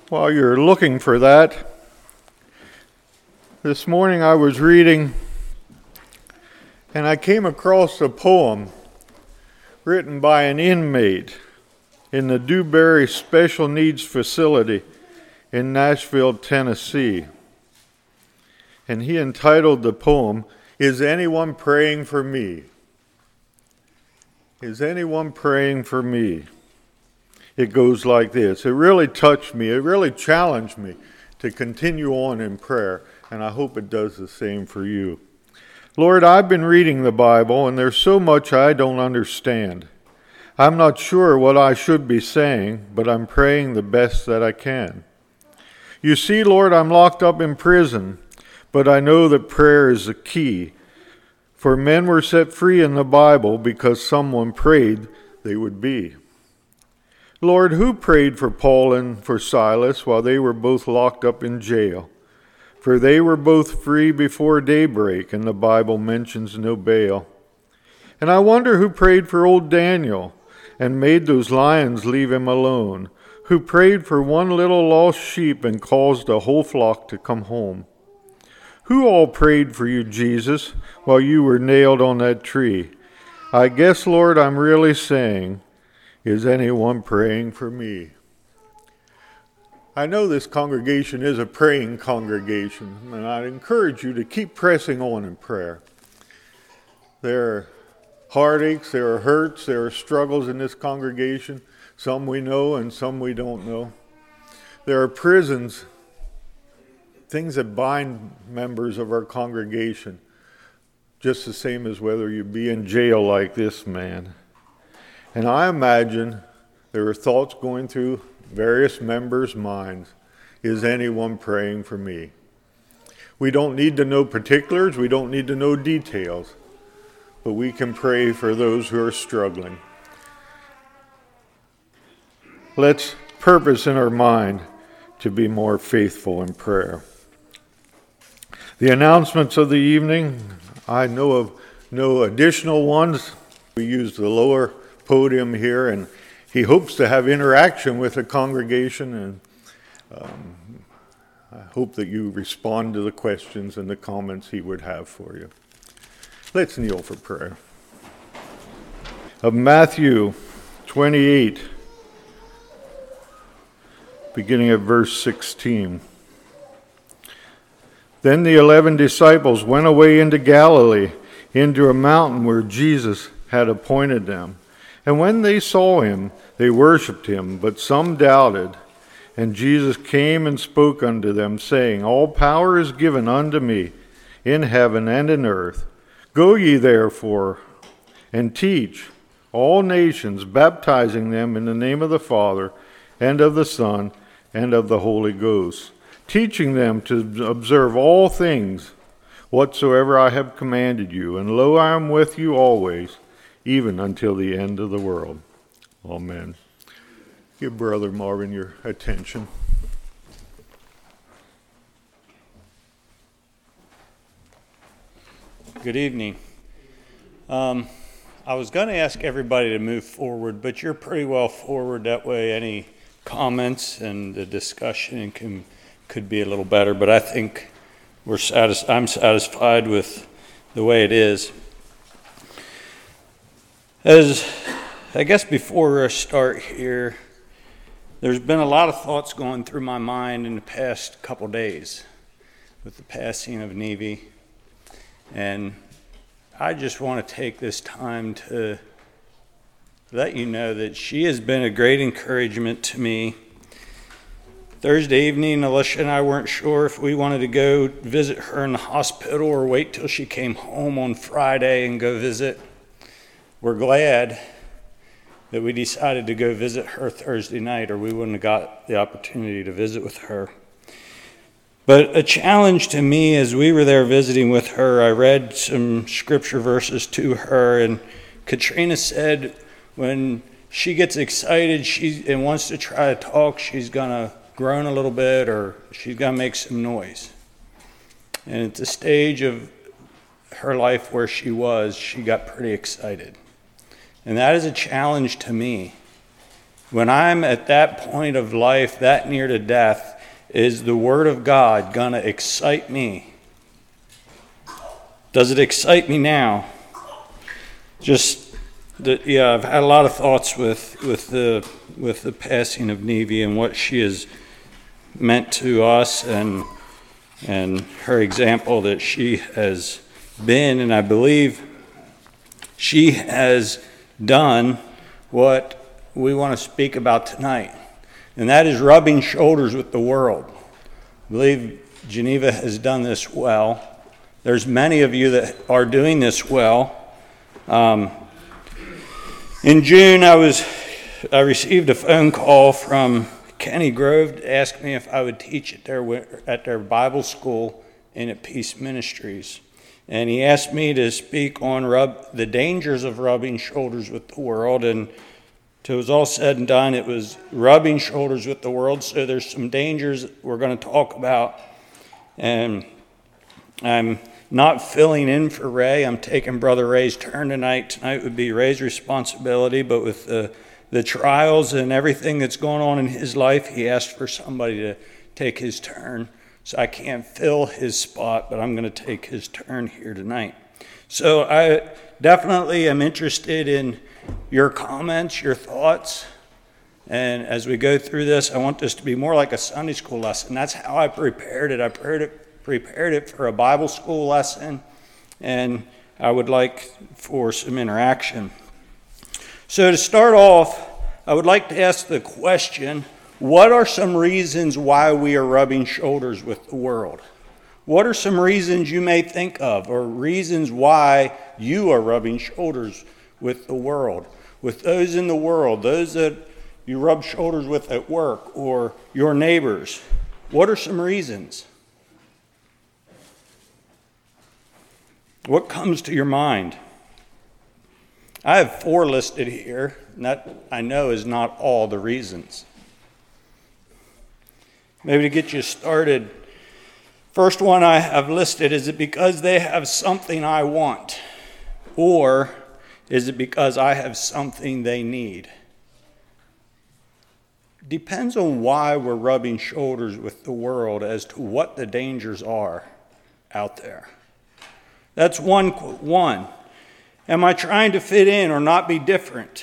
While you're looking for that, this morning I was reading and I came across a poem written by an inmate in the Dewberry Special Needs Facility in Nashville, Tennessee. And he entitled the poem, "Is Anyone Praying for Me?" Is anyone praying for me? It goes like this. It really touched me. It really challenged me to continue on in prayer, and I hope it does the same for you. Lord, I've been reading the Bible, and there's so much I don't understand. I'm not sure what I should be saying, but I'm praying the best that I can. You see, Lord, I'm locked up in prison, but I know that prayer is the key. For men were set free in the Bible because someone prayed they would be. Lord, who prayed for Paul and for Silas while they were both locked up in jail? For they were both free before daybreak, and the Bible mentions no bail. And I wonder who prayed for old Daniel and made those lions leave him alone, who prayed for one little lost sheep and caused a whole flock to come home. Who all prayed for you, Jesus, while you were nailed on that tree? I guess, Lord, I'm really saying, is anyone praying for me? I know this congregation is a praying congregation, and I encourage you to keep pressing on in prayer. There are heartaches, there are hurts, there are struggles in this congregation. Some we know and some we don't know. There are prisons, things that bind members of our congregation, just the same as whether you be in jail like this man. And I imagine there are thoughts going through various members' minds. Is anyone praying for me? We don't need to know particulars. We don't need to know details. But we can pray for those who are struggling. Let's purpose in our mind to be more faithful in prayer. The announcements of the evening, I know of no additional ones. We use the lower podium here, and he hopes to have interaction with the congregation, and I hope that you respond to the questions and the comments he would have for you. Let's kneel for prayer. Of Matthew 28, beginning at verse 16. Then the 11 disciples went away into Galilee, into a mountain where Jesus had appointed them. And when they saw him, they worshipped him, but some doubted. And Jesus came and spoke unto them, saying, All power is given unto me in heaven and in earth. Go ye therefore and teach all nations, baptizing them in the name of the Father and of the Son and of the Holy Ghost, teaching them to observe all things whatsoever I have commanded you. And lo, I am with you always, even until the end of the world. Amen. Give Brother Marvin your attention. Good evening. I was going to ask everybody to move forward, but you're pretty well forward. That way any comments and the discussion could be a little better, but I think I'm satisfied with the way it is. As I guess before I start here, there's been a lot of thoughts going through my mind in the past couple days with the passing of Neve, and I just want to take this time to let you know that she has been a great encouragement to me. Thursday evening, Alicia and I weren't sure if we wanted to go visit her in the hospital or wait till she came home on Friday and go visit. We're glad that we decided to go visit her Thursday night, or we wouldn't have got the opportunity to visit with her. But a challenge to me as we were there visiting with her, I read some scripture verses to her, and Katrina said when she gets excited and wants to try to talk, she's going to groan a little bit or she's going to make some noise. And at the stage of her life where she got pretty excited. And that is a challenge to me. when I'm at that point of life, that near to death, is the Word of God going to excite me? Does it excite me now? I've had a lot of thoughts with the passing of Nevy and what she has meant to us and her example that she has been, and I believe she has done what we want to speak about tonight, and that is rubbing shoulders with the world. I believe Geneva has done this well. There's many of you that are doing this well. In June, I received a phone call from Kenny Grove to ask me if I would teach at their Bible school and at Peace Ministries. And he asked me to speak on the dangers of rubbing shoulders with the world. And till it was all said and done, it was rubbing shoulders with the world. So there's some dangers we're going to talk about. And I'm not filling in for Ray. I'm taking Brother Ray's turn tonight. Tonight would be Ray's responsibility, but with the trials and everything that's going on in his life, he asked for somebody to take his turn. So I can't fill his spot, but I'm going to take his turn here tonight. So I definitely am interested in your comments, your thoughts. And as we go through this, I want this to be more like a Sunday school lesson. That's how I prepared it. I prepared it for a Bible school lesson, and I would like for some interaction. So to start off, I would like to ask the question, what are some reasons why we are rubbing shoulders with the world? What are some reasons you may think of, or reasons why you are rubbing shoulders with the world, with those in the world, those that you rub shoulders with at work, or your neighbors? What are some reasons? What comes to your mind? I have 4 listed here, and that I know is not all the reasons. Maybe to get you started, first one I have listed, is it because they have something I want? Or is it because I have something they need? Depends on why we're rubbing shoulders with the world as to what the dangers are out there. That's one. Am I trying to fit in or not be different?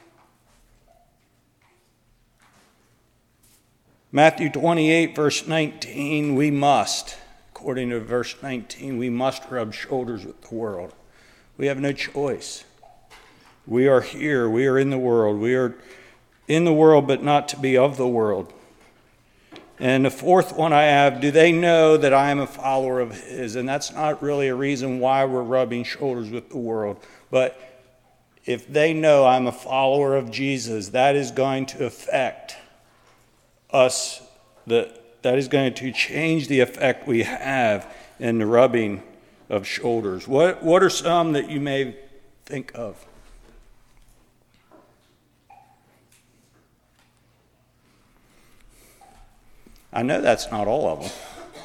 Matthew 28, verse 19, according to verse 19, we must rub shoulders with the world. We have no choice. We are here. We are in the world. We are in the world, but not to be of the world. And the fourth one I have, do they know that I am a follower of his? And that's not really a reason why we're rubbing shoulders with the world. But if they know I'm a follower of Jesus, that is going to affect us. That is going to change the effect we have in the rubbing of shoulders. What are some that you may think of? I know that's not all of them.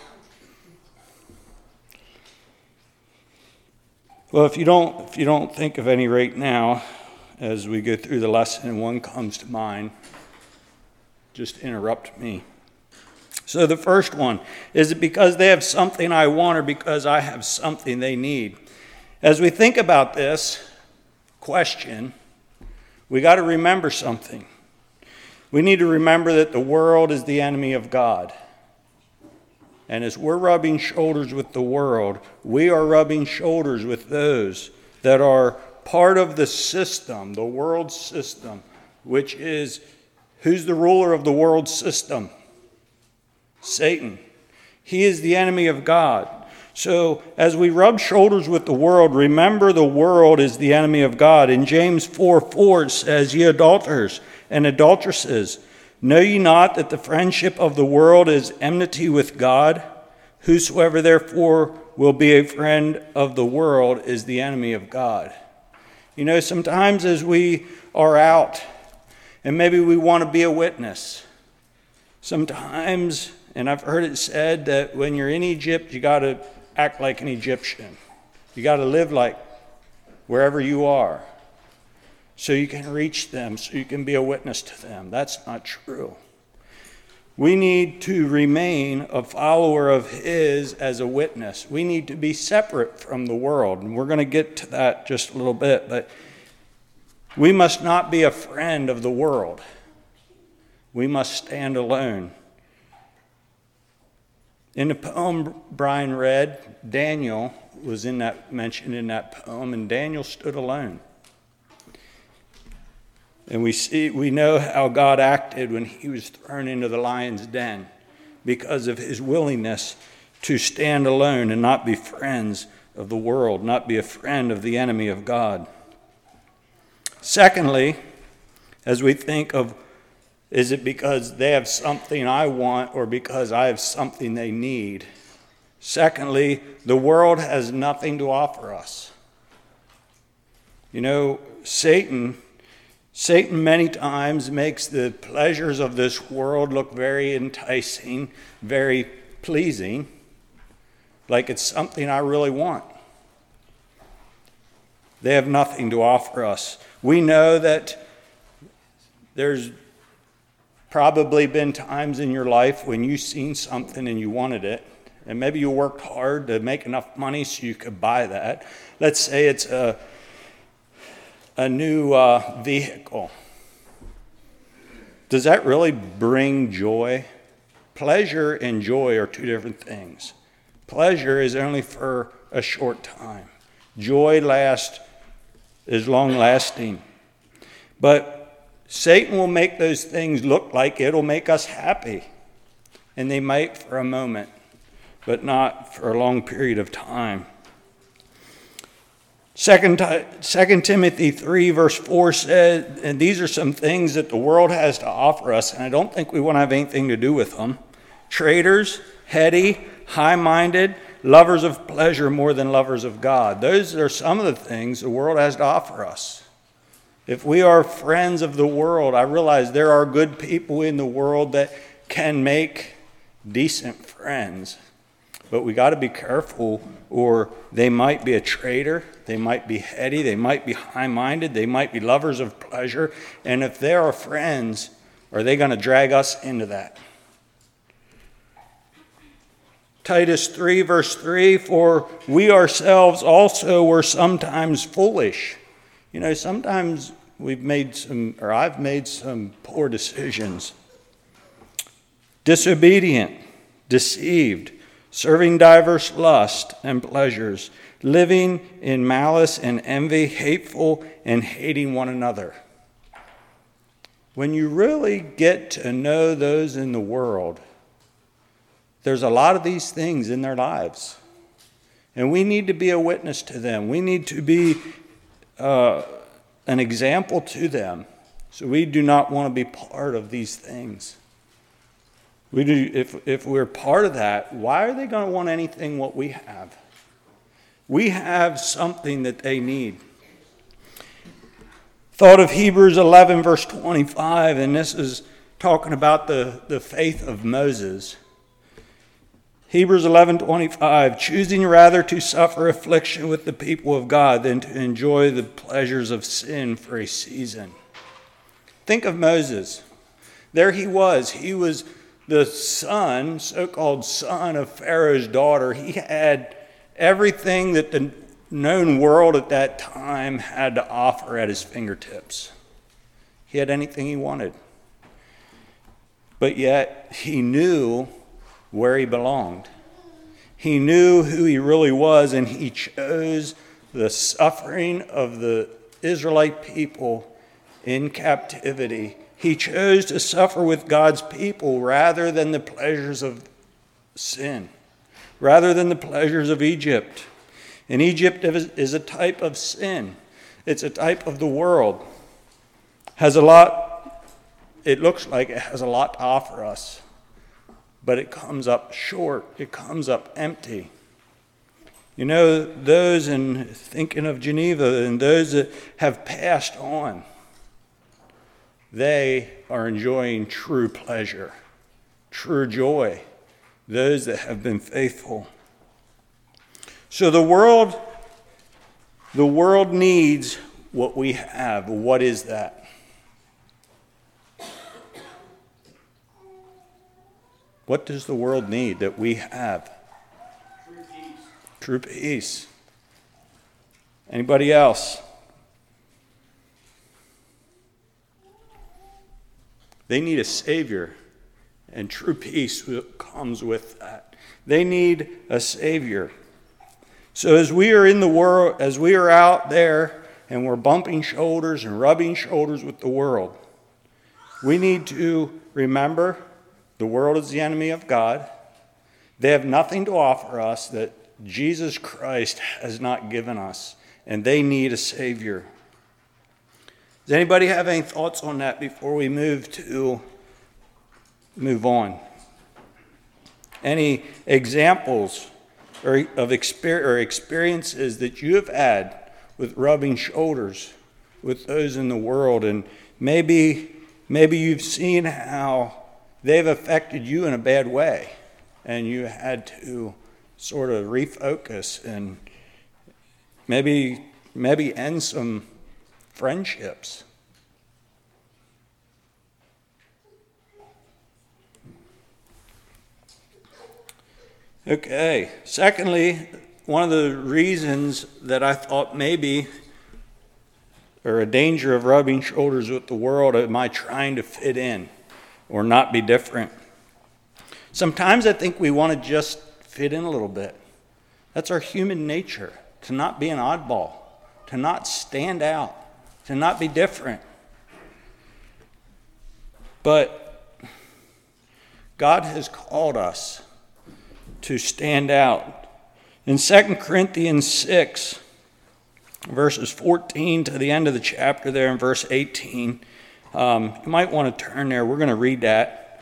Well, if you don't think of any right now, as we go through the lesson and one comes to mind, just interrupt me. So the first one, is it because they have something I want or because I have something they need? As we think about this question, we got to remember something. We need to remember that the world is the enemy of God. And as we're rubbing shoulders with the world, we are rubbing shoulders with those that are part of the system, the world system, which is, who's the ruler of the world system? Satan. He is the enemy of God. So as we rub shoulders with the world, remember the world is the enemy of God. In James 4:4 it says, ye adulterers and adulteresses, know ye not that the friendship of the world is enmity with God? Whosoever therefore will be a friend of the world is the enemy of God. You know, sometimes as we are out and maybe we want to be a witness, sometimes, and I've heard it said that when you're in Egypt, you got to act like an Egyptian. You got to live like wherever you are. so you can reach them, so you can be a witness to them. That's not true. We need to remain a follower of His as a witness. We need to be separate from the world. And we're going to get to that just a little bit. But we must not be a friend of the world. We must stand alone. In the poem Brian read, Daniel was mentioned in that poem, and Daniel stood alone. And we know how God acted when he was thrown into the lion's den because of his willingness to stand alone and not be friends of the world, not be a friend of the enemy of God. Secondly, as we think of, is it because they have something I want or because I have something they need? Secondly, the world has nothing to offer us. You know, Satan many times makes the pleasures of this world look very enticing, very pleasing, like it's something I really want. They have nothing to offer us. We know that there's probably been times in your life when you've seen something and you wanted it, and maybe you worked hard to make enough money so you could buy that. Let's say it's a new vehicle. Does that really bring joy? Pleasure and joy are two different things. Pleasure is only for a short time. Joy is long lasting. But Satan will make those things look like it'll make us happy. And they might for a moment, but not for a long period of time. 2 Timothy 3 verse 4 says, and these are some things that the world has to offer us, and I don't think we want to have anything to do with them. Traitors, heady, high-minded, lovers of pleasure more than lovers of God. Those are some of the things the world has to offer us. If we are friends of the world, I realize there are good people in the world that can make decent friends. But we got to be careful, or they might be a traitor, they might be heady, they might be high-minded, they might be lovers of pleasure. And if they're our friends, are they going to drag us into that? Titus 3 verse 3, for we ourselves also were sometimes foolish. You know, sometimes I've made some poor decisions. Disobedient, deceived, serving diverse lusts and pleasures, living in malice and envy, hateful and hating one another. When you really get to know those in the world, there's a lot of these things in their lives. And we need to be a witness to them. We need to be an example to them. So we do not want to be part of these things. If we're part of that, why are they going to want anything what we have? We have something that they need. Thought of Hebrews 11 verse 25, and this is talking about the faith of Moses. Hebrews 11:25, choosing rather to suffer affliction with the people of God than to enjoy the pleasures of sin for a season. Think of Moses. There he was. He was the son, so-called son of Pharaoh's daughter. He had everything that the known world at that time had to offer at his fingertips. He had anything he wanted. But yet he knew where he belonged. He knew who he really was, and he chose the suffering of the Israelite people in captivity. He chose to suffer with God's people rather than the pleasures of sin, rather than the pleasures of Egypt. And Egypt is a type of sin. It's a type of the world. It looks like it has a lot to offer us, but it comes up short. It comes up empty. You know, those in thinking of Geneva and those that have passed on, they are enjoying true pleasure, true joy, those that have been faithful. So the world needs what we have. What is that? What does the world need that we have? True peace. True peace. Anybody else? They need a Savior, and true peace comes with that. They need a Savior. So as we are in the world, as we are out there and we're bumping shoulders and rubbing shoulders with the world, we need to remember the world is the enemy of God. They have nothing to offer us that Jesus Christ has not given us, and they need a Savior. Does anybody have any thoughts on that before we move on? Any examples of experiences that you have had with rubbing shoulders with those in the world, and maybe you've seen how they've affected you in a bad way, and you had to sort of refocus and maybe end some friendships. Okay. Secondly, one of the reasons that I thought maybe, or a danger of rubbing shoulders with the world, am I trying to fit in or not be different? Sometimes I think we want to just fit in a little bit. That's our human nature, to not be an oddball, to not stand out, to not be different. But God has called us to stand out. In 2 Corinthians 6, verses 14 to the end of the chapter there in verse 18, you might want to turn there. We're going to read that.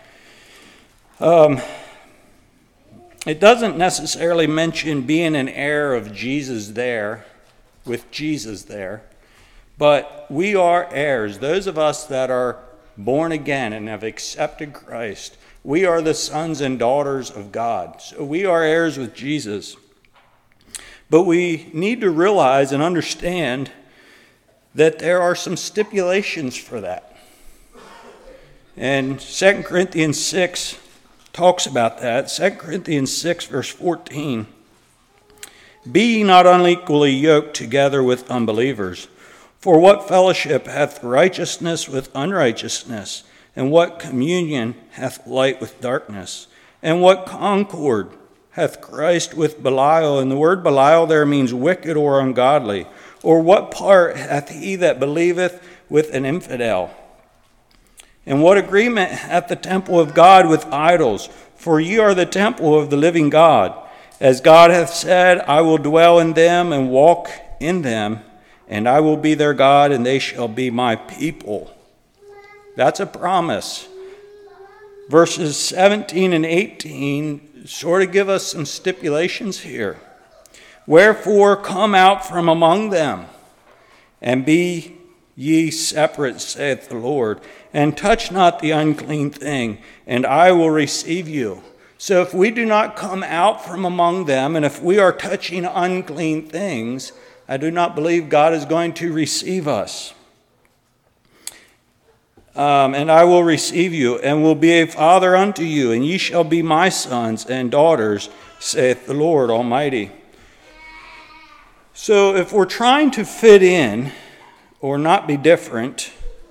It doesn't necessarily mention being an heir of Jesus there, with Jesus there, but we are heirs. Those of us that are born again and have accepted Christ, we are the sons and daughters of God. So we are heirs with Jesus. But we need to realize and understand that there are some stipulations for that. And 2 Corinthians 6 talks about that. 2 Corinthians 6, verse 14. Be ye not unequally yoked together with unbelievers. For what fellowship hath righteousness with unrighteousness? And what communion hath light with darkness? And what concord hath Christ with Belial? And the word Belial there means wicked or ungodly. Or what part hath he that believeth with an infidel? And what agreement hath the temple of God with idols? For ye are the temple of the living God. As God hath said, I will dwell in them and walk in them, and I will be their God, and they shall be my people. That's a promise. Verses 17 and 18 sort of give us some stipulations here. Wherefore come out from among them, and be ye separate, saith the Lord, and touch not the unclean thing, and I will receive you. So if we do not come out from among them, and if we are touching unclean things, I do not believe God is going to receive us. And I will receive you, and will be a father unto you, and ye shall be my sons and daughters, saith the Lord Almighty. So if we're trying to fit in or not be different,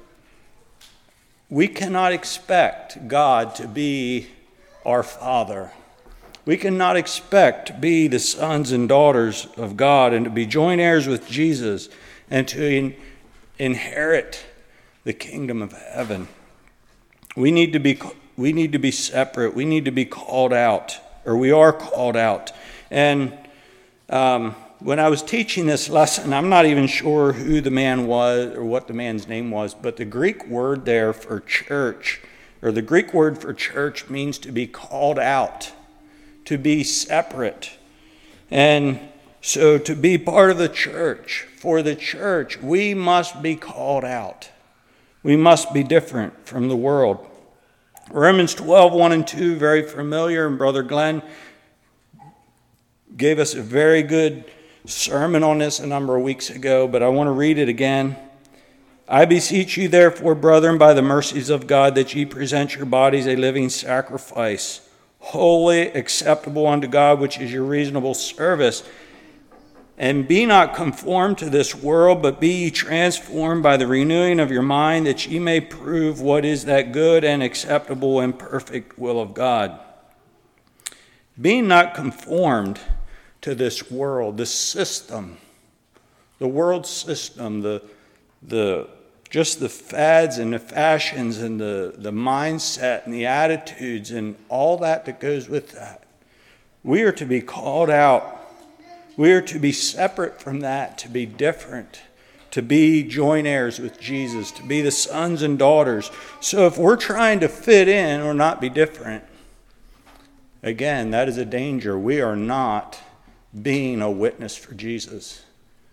we cannot expect God to be our Father. We cannot expect to be the sons and daughters of God and to be joint heirs with Jesus and to inherit the kingdom of heaven. We need to be separate. We need to be called out, or we are called out. And when I was teaching this lesson, I'm not even sure who the man was or what the man's name was, but the Greek word there for church, or the Greek word for church, means to be called out, to be separate. And so to be part of the church, for the church, we must be called out. We must be different from the world. Romans 12, 1 and 2, very familiar, and Brother Glenn gave us a very good sermon on this a number of weeks ago, but I want to read it again. I beseech you, therefore, brethren, by the mercies of God, that ye present your bodies a living sacrifice, holy, acceptable unto God, which is your reasonable service. And be not conformed to this world, but be ye transformed by the renewing of your mind, that ye may prove what is that good and acceptable and perfect will of God. Being not conformed to this world, the system, the world system, just the fads and the fashions and the mindset and the attitudes and all that goes with that. We are to be called out. We are to be separate from that, to be different, to be joint heirs with Jesus, to be the sons and daughters. So if we're trying to fit in or not be different, again, that is a danger. We are not being a witness for Jesus.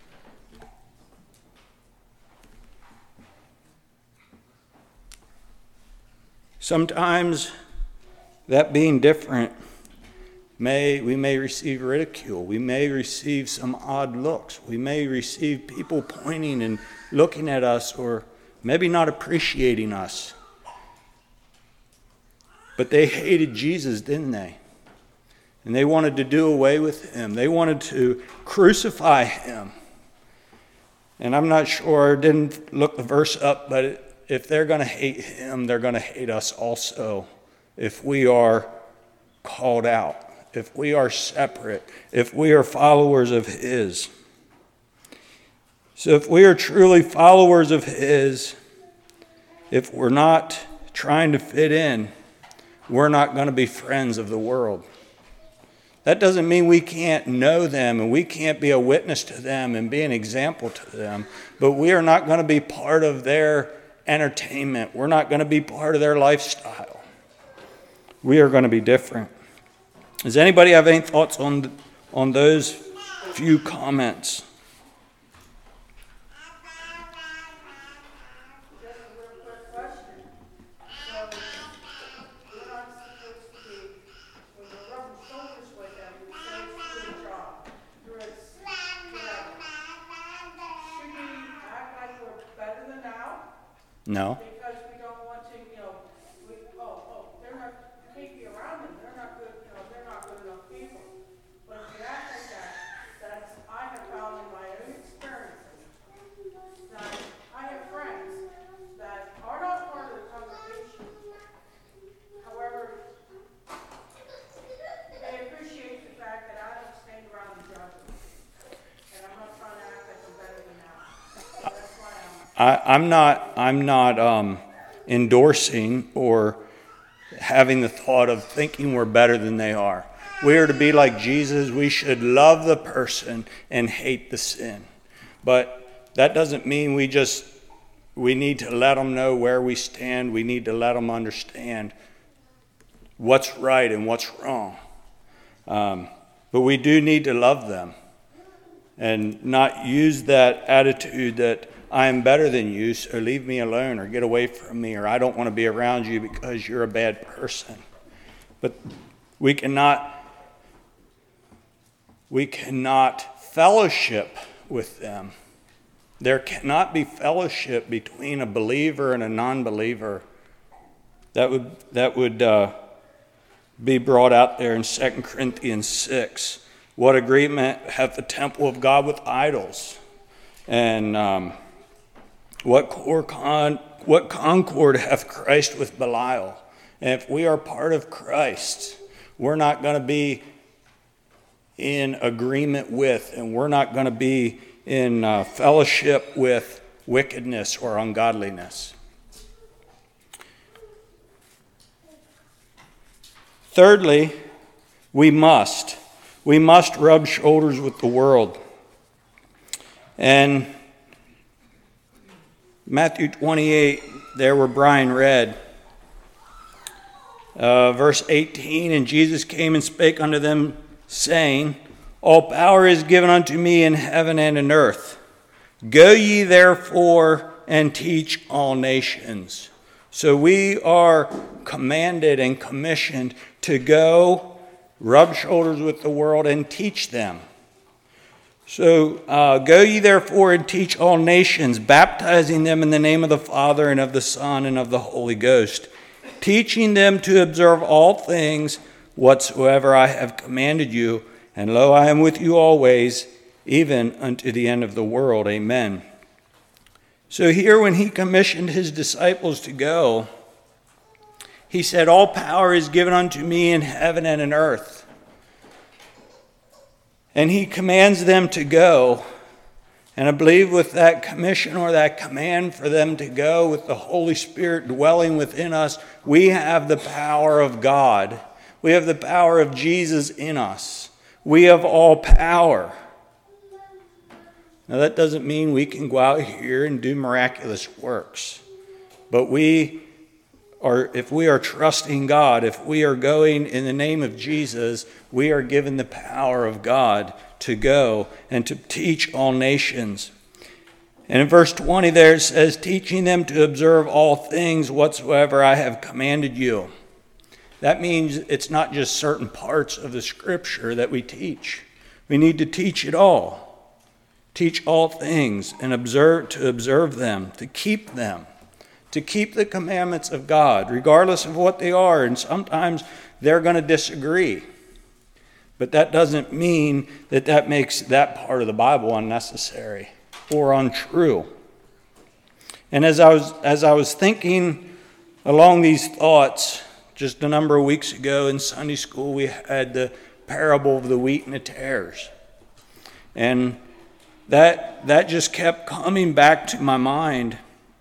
Sometimes that being different, we may receive ridicule. We may receive some odd looks. We may receive people pointing and looking at us or maybe not appreciating us. But they hated Jesus, didn't they? And they wanted to do away with him. They wanted to crucify him. And I'm not sure, I didn't look the verse up, but if they're going to hate him, they're going to hate us also if we are called out. If we are separate, if we are followers of his. So if we are truly followers of his, if we're not trying to fit in, we're not going to be friends of the world. That doesn't mean we can't know them and we can't be a witness to them and be an example to them, but we are not going to be part of their entertainment. We're not going to be part of their lifestyle. We are going to be different. Does anybody have any thoughts on those few comments? Just a real quick question. So, we're not supposed to be, when we're rubbing shoulders with them, we say it's your job. It's whatever. Should we act like we're better than now? No. Because we don't want to, they're not, you can't be around them, they're not good, they're not good enough people. But if you act like that's, I have found in my own experiences, that I have friends that are not part of the congregation. However, they appreciate the fact that I don't stand around and judge them. And I'm not trying to act like I'm better than now. So that's why I'm not endorsing or having the thought of thinking we're better than they are. We are to be like Jesus. We should love the person and hate the sin. But that doesn't mean we need to let them know where we stand. We need to let them understand what's right and what's wrong. But we do need to love them and not use that attitude that I am better than you, so leave me alone or get away from me, or I don't want to be around you because you're a bad person. But we cannot fellowship with them. There cannot be fellowship between a believer and a non-believer. That would be brought out there in 2 Corinthians 6. What agreement hath the temple of God with idols? And what concord hath Christ with Belial? And if we are part of Christ, we're not going to be in agreement with, and we're not going to be in fellowship with wickedness or ungodliness. Thirdly, we must rub shoulders with the world. And Matthew 28, there where Brian read, verse 18, and Jesus came and spake unto them, saying, all power is given unto me in heaven and in earth. Go ye therefore and teach all nations. So we are commanded and commissioned to go rub shoulders with the world and teach them. So go ye therefore and teach all nations, baptizing them in the name of the Father and of the Son and of the Holy Ghost, teaching them to observe all things whatsoever I have commanded you. And lo, I am with you always, even unto the end of the world. Amen. So here when he commissioned his disciples to go, he said, all power is given unto me in heaven and in earth. And he commands them to go. And I believe with that commission or that command for them to go, with the Holy Spirit dwelling within us, we have the power of God. We have the power of Jesus in us. We have all power. Now that doesn't mean we can go out here and do miraculous works. But if we are trusting God, if we are going in the name of Jesus, we are given the power of God to go and to teach all nations. And in verse 20 there it says, teaching them to observe all things whatsoever I have commanded you. That means it's not just certain parts of the scripture that we teach. We need to teach it all. Teach all things and observe them, to keep them. To keep the commandments of God, regardless of what they are. And sometimes they're going to disagree. But that doesn't mean that makes that part of the Bible unnecessary or untrue. And as I was thinking along these thoughts, just a number of weeks ago in Sunday school, we had the parable of the wheat and the tares. And that just kept coming back to my mind.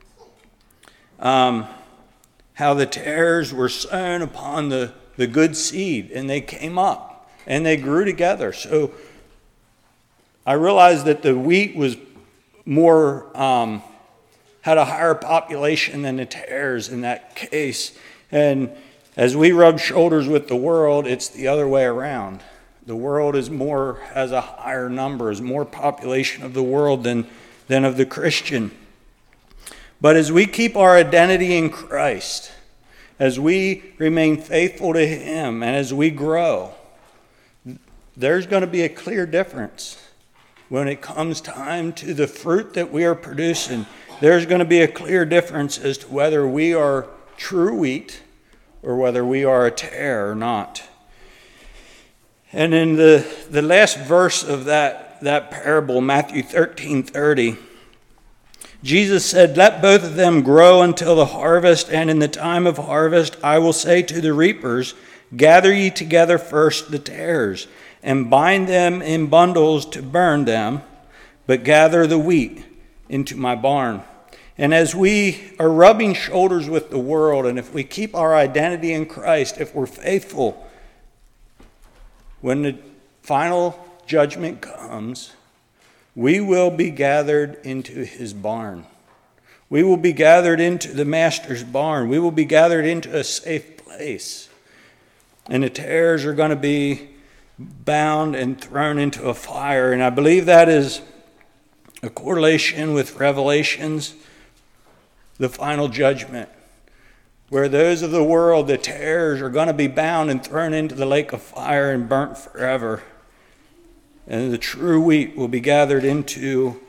How the tares were sown upon the good seed, and they came up and they grew together. So I realized that the wheat was more had a higher population than the tares in that case. And as we rub shoulders with the world, it's the other way around. The world has a higher number, is more population of the world than of the Christian. But as we keep our identity in Christ, as we remain faithful to Him, and as we grow, there's going to be a clear difference when it comes time to the fruit that we are producing. There's going to be a clear difference as to whether we are true wheat or whether we are a tare or not. And in the last verse of that parable, Matthew 13:30, Jesus said, let both of them grow until the harvest, and in the time of harvest I will say to the reapers, gather ye together first the tares, and bind them in bundles to burn them, but gather the wheat into my barn. And as we are rubbing shoulders with the world, and if we keep our identity in Christ, if we're faithful, when the final judgment comes, we will be gathered into His barn. We will be gathered into the Master's barn. We will be gathered into a safe place. And the tares are going to be bound and thrown into a fire. And I believe that is a correlation with Revelations, the final judgment, where those of the world, the tares, are going to be bound and thrown into the lake of fire and burnt forever. And the true wheat will be gathered into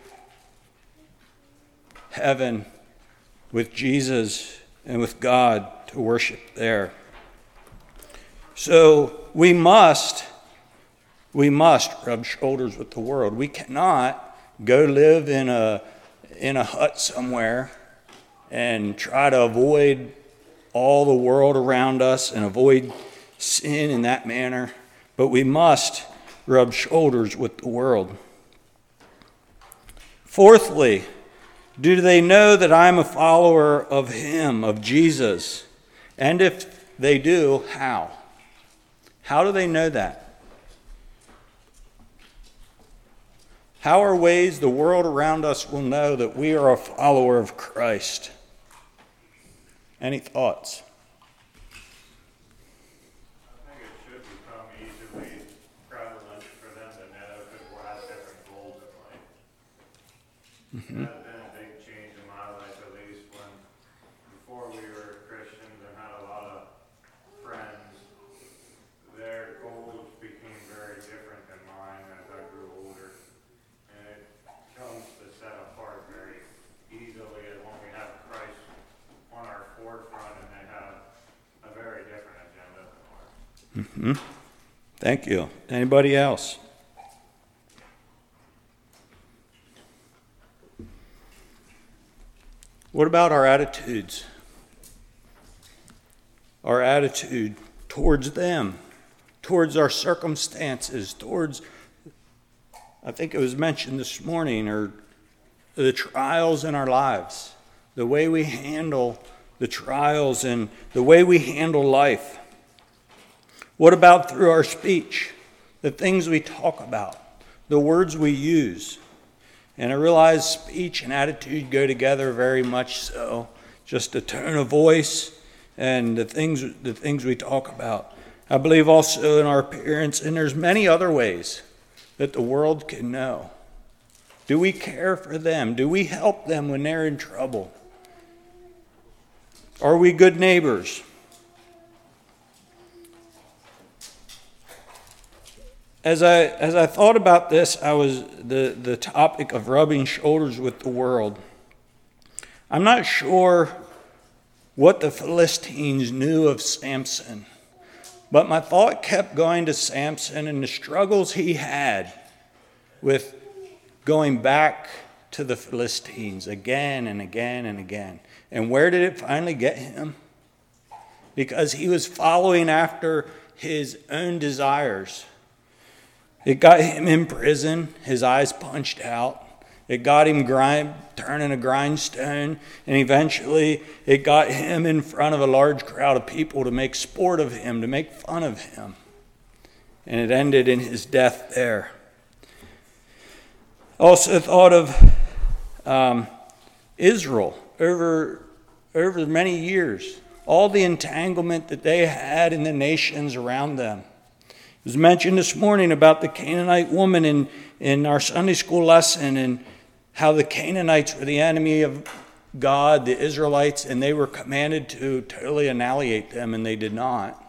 heaven with Jesus and with God to worship there. So we must rub shoulders with the world. We cannot go live in a hut somewhere and try to avoid all the world around us and avoid sin in that manner. But we must rub shoulders with the world. Fourthly, do they know that I'm a follower of Him, of Jesus? And if they do, how? How do they know that? How are ways the world around us will know that we are a follower of Christ? Any thoughts? I think it should become easily prevalent for them to know because we'll have different goals in life. Mm-hmm. That's been a big change in my life, at least when before we were Christians and had a lot of friends, their goals became very different than mine as I grew older. Thank you. Anybody else? What about our attitudes? Our attitude towards them, towards our circumstances, towards, I think it was mentioned this morning, or the trials in our lives, the way we handle the trials and the way we handle life. What about through our speech, the things we talk about, the words we use? And I realize speech and attitude go together very much so. Just a tone of voice and the things we talk about. I believe also in our appearance, and there's many other ways that the world can know. Do we care for them? Do we help them when they're in trouble? Are we good neighbors? As I thought about this, I was the topic of rubbing shoulders with the world. I'm not sure what the Philistines knew of Samson, but my thought kept going to Samson and the struggles he had with going back to the Philistines again and again and again. And where did it finally get him? Because he was following after his own desires. It got him in prison, his eyes punched out. It got him turning a grindstone, and eventually it got him in front of a large crowd of people to make sport of him, to make fun of him. And it ended in his death there. Also thought of Israel over many years, all the entanglement that they had in the nations around them. It was mentioned this morning about the Canaanite woman in our Sunday school lesson, and how the Canaanites were the enemy of God, the Israelites, and they were commanded to totally annihilate them, and they did not.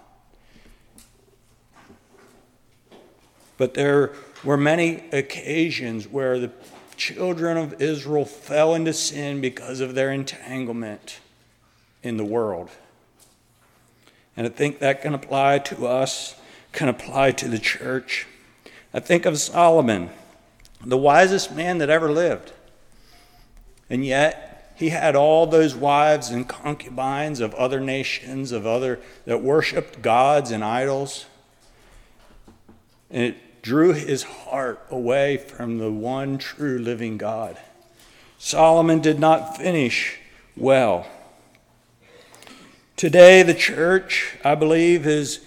But there were many occasions where the children of Israel fell into sin because of their entanglement in the world. And I think that can apply to us, can apply to the church. I think of Solomon, the wisest man that ever lived. And yet he had all those wives and concubines of other nations, that worshiped gods and idols. And it drew his heart away from the one true living God. Solomon did not finish well. Today the church, I believe, is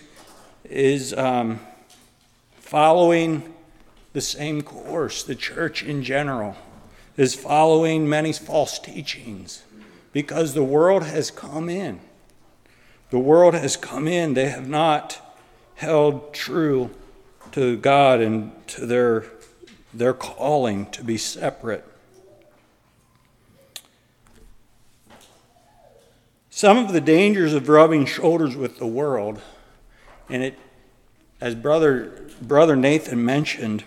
following the same course. The church in general is following many false teachings because the world has come in. The world has come in. They have not held true to God and to their calling to be separate. Some of the dangers of rubbing shoulders with the world, and it, as Brother Nathan mentioned,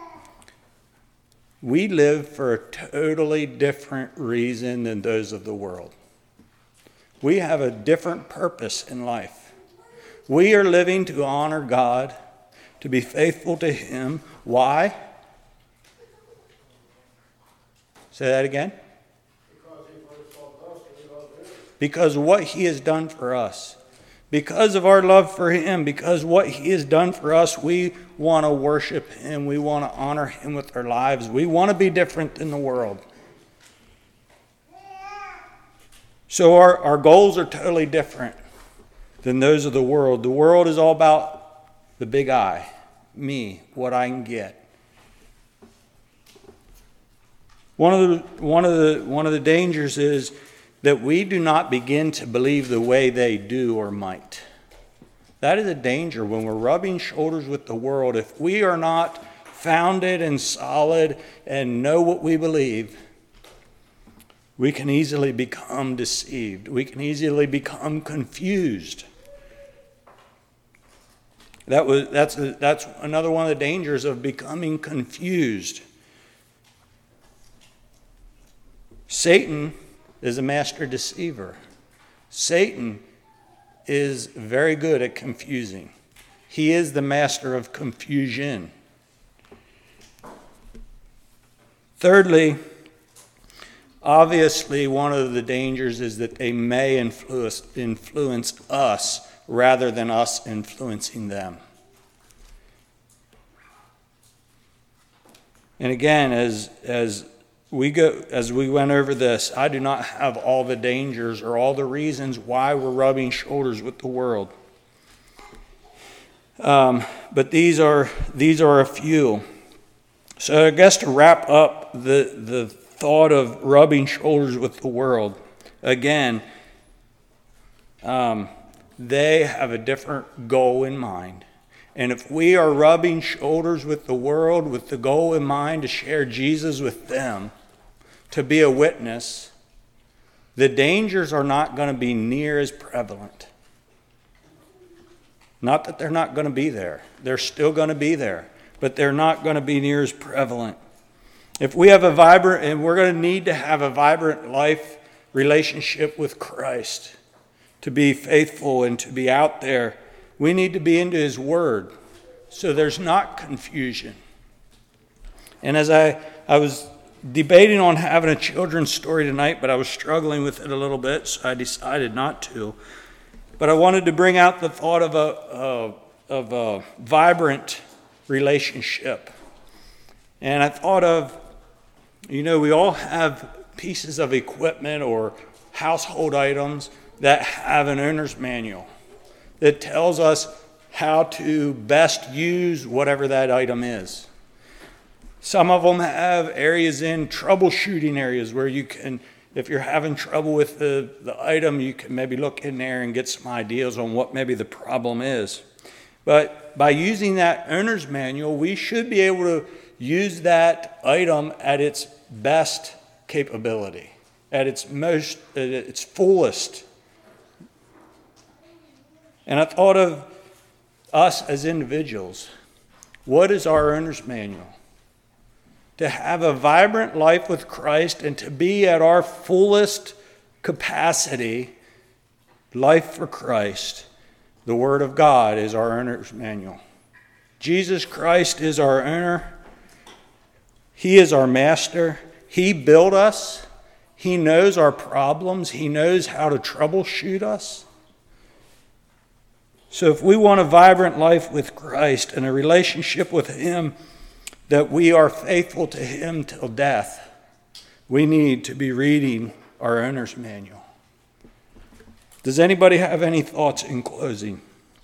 we live for a totally different reason than those of the world. We have a different purpose in life. We are living to honor God, to be faithful to Him. Why? Say that again. Because of what He has done for us. Because of our love for Him, because what He has done for us, we want to worship Him. We want to honor Him with our lives. We want to be different than the world. So our goals are totally different than those of the world. The world is all about the big I, me, what I can get. One of the dangers is that we do not begin to believe the way they do or might. That is a danger when we're rubbing shoulders with the world. If we are not founded and solid and know what we believe, we can easily become deceived. We can easily become confused. That's another one of the dangers of becoming confused. Satan is a master deceiver. Satan is very good at confusing. He is the master of confusion. Thirdly, obviously, one of the dangers is that they may influence us rather than us influencing them. And again, as we went over this, I do not have all the dangers or all the reasons why we're rubbing shoulders with the world. But these are a few. So I guess to wrap up the thought of rubbing shoulders with the world, again, they have a different goal in mind. And if we are rubbing shoulders with the world with the goal in mind to share Jesus with them, to be a witness, the dangers are not going to be near as prevalent. Not that they're not going to be there. They're still going to be there, but they're not going to be near as prevalent. If we have a vibrant, and we're going to need to have a vibrant life relationship with Christ, to be faithful and to be out there, we need to be into His Word, so there's not confusion. And as I was debating on having a children's story tonight, but I was struggling with it a little bit, so I decided not to. But I wanted to bring out the thought of a vibrant relationship. And I thought of, we all have pieces of equipment or household items that have an owner's manual that tells us how to best use whatever that item is. Some of them have areas in troubleshooting areas where you can, if you're having trouble with the item, you can maybe look in there and get some ideas on what maybe the problem is. But by using that owner's manual, we should be able to use that item at its best capability, at its fullest. And I thought of us as individuals. What is our owner's manual? To have a vibrant life with Christ and to be at our fullest capacity, life for Christ, the Word of God is our owner's manual. Jesus Christ is our owner. He is our master. He built us. He knows our problems. He knows how to troubleshoot us. So if we want a vibrant life with Christ and a relationship with Him, that we are faithful to Him till death, we need to be reading our owner's manual. Does anybody have any thoughts in closing?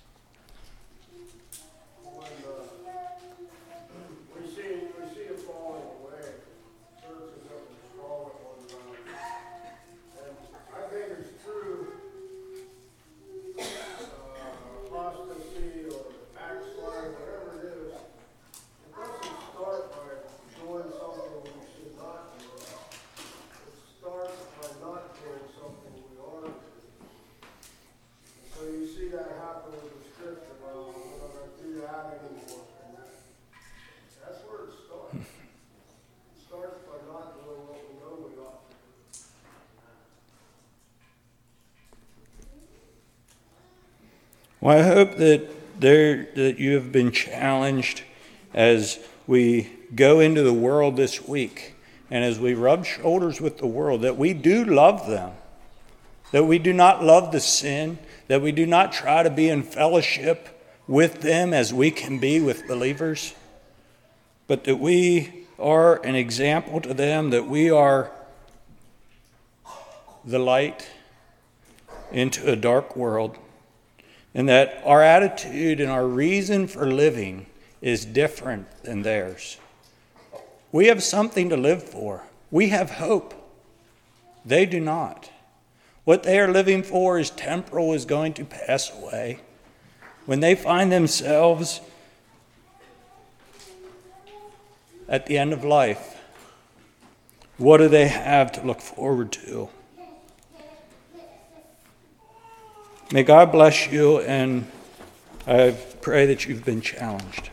Well, I hope that you have been challenged as we go into the world this week and as we rub shoulders with the world, that we do love them, that we do not love the sin, that we do not try to be in fellowship with them as we can be with believers, but that we are an example to them, that we are the light into a dark world. And that our attitude and our reason for living is different than theirs. We have something to live for. We have hope. They do not. What they are living for is temporal, is going to pass away. When they find themselves at the end of life, what do they have to look forward to? May God bless you, and I pray that you've been challenged.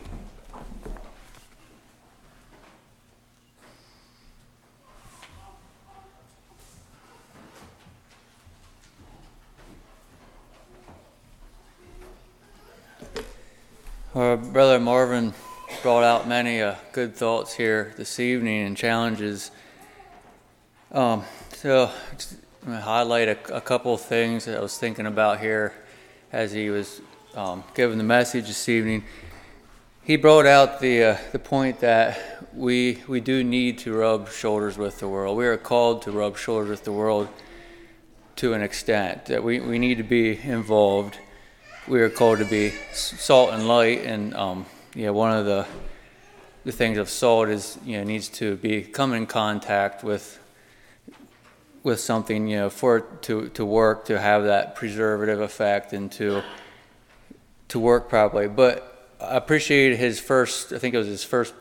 Brother Marvin brought out many good thoughts here this evening and challenges. So just I'm going to highlight a couple of things that I was thinking about here as he was giving the message this evening. He brought out the point that we do need to rub shoulders with the world. We are called to rub shoulders with the world to an extent, that we need to be involved. We are called to be salt and light, and one of the things of salt is needs to come in contact with something for it to work, to have that preservative effect and to work properly. But I appreciate his first, I think it was his first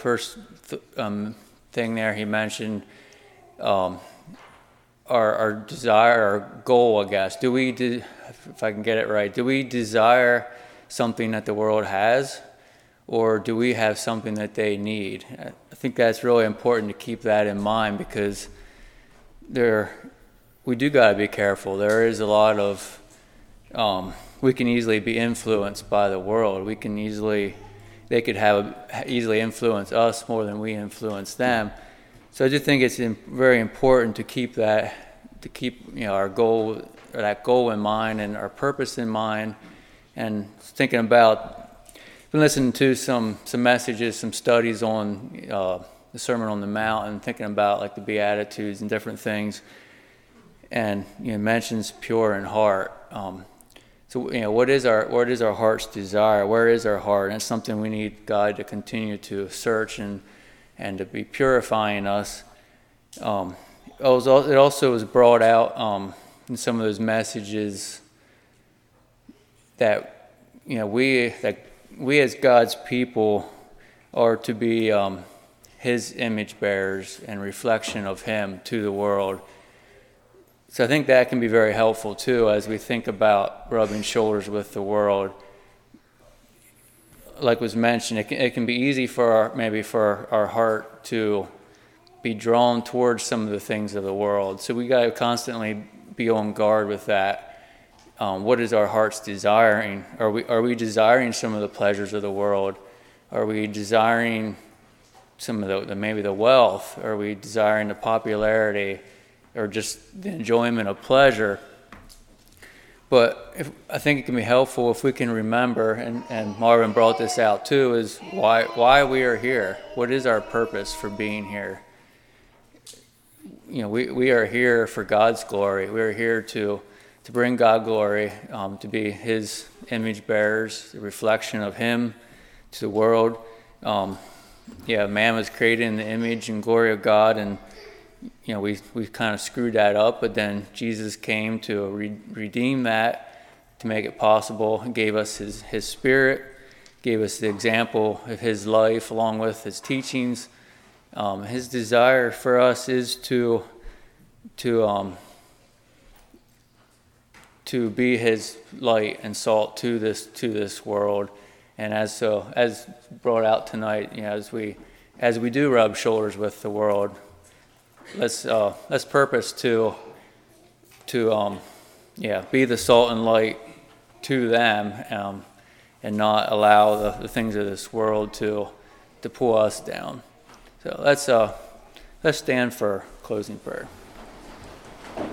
thing there. He mentioned our desire, our goal, I guess. If I can get it right, do we desire something that the world has, or do we have something that they need? I think that's really important to keep that in mind, because we do got to be careful. There is a lot of we can easily be influenced by the world. They could easily influence us more than we influence them. So I do think it's very important to keep our goal, or that goal in mind, and our purpose in mind. And thinking about, been listening to some messages, some studies on the Sermon on the Mount, and thinking about like the Beatitudes and different things. And it mentions pure in heart. So what is our heart's desire? Where is our heart? And it's something we need God to continue to search and to be purifying us. It also was brought out in some of those messages that we as God's people are to be His image bearers and reflection of Him to the world. So I think that can be very helpful too as we think about rubbing shoulders with the world. Like was mentioned, it can be easy for our heart to be drawn towards some of the things of the world. So we got to constantly be on guard with that. What is our heart's desiring? Are we desiring some of the pleasures of the world? Are we desiring some of maybe the wealth? Are we desiring the popularity, or just the enjoyment of pleasure? But I think it can be helpful if we can remember, and Marvin brought this out too, is why we are here. What is our purpose for being here? We are here for God's glory. We are here to bring God glory, to be His image bearers, the reflection of Him to the world. Man was created in the image and glory of God, and we kind of screwed that up, but then Jesus came to redeem that, to make it possible. He gave us his Spirit, gave us the example of His life along with His teachings. His desire for us is to be His light and salt to this world. And as brought out tonight, as we do rub shoulders with the world, let's purpose to be the salt and light to them, and not allow the things of this world to pull us down. So let's stand for closing prayer.